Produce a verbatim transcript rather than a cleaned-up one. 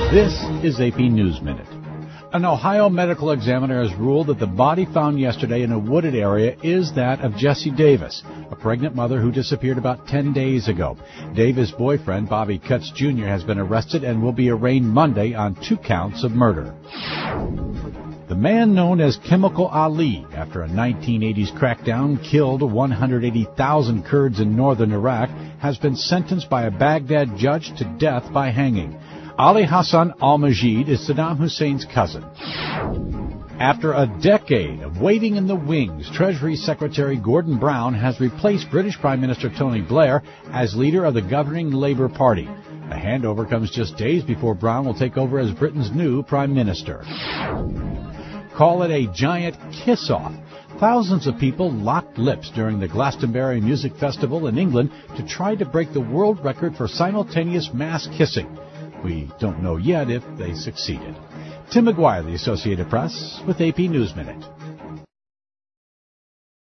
This is A P News Minute. An Ohio medical examiner has ruled that the body found yesterday in a wooded area is that of Jessie Davis, a pregnant mother who disappeared about ten days ago. Davis' boyfriend, Bobby Cutts Junior, has been arrested and will be arraigned Monday on two counts of murder. The man known as Chemical Ali, after a nineteen eighties crackdown killed one hundred eighty thousand Kurds in northern Iraq, has been sentenced by a Baghdad judge to death by hanging. Ali Hassan al-Majid is Saddam Hussein's cousin. After a decade of waiting in the wings, Treasury Secretary Gordon Brown has replaced British Prime Minister Tony Blair as leader of the governing Labour Party. The handover comes just days before Brown will take over as Britain's new Prime Minister. Call it a giant kiss-off. Thousands of people locked lips during the Glastonbury Music Festival in England to try to break the world record for simultaneous mass kissing. We don't know yet if they succeeded. Tim McGuire, The Associated Press, with A P News Minute.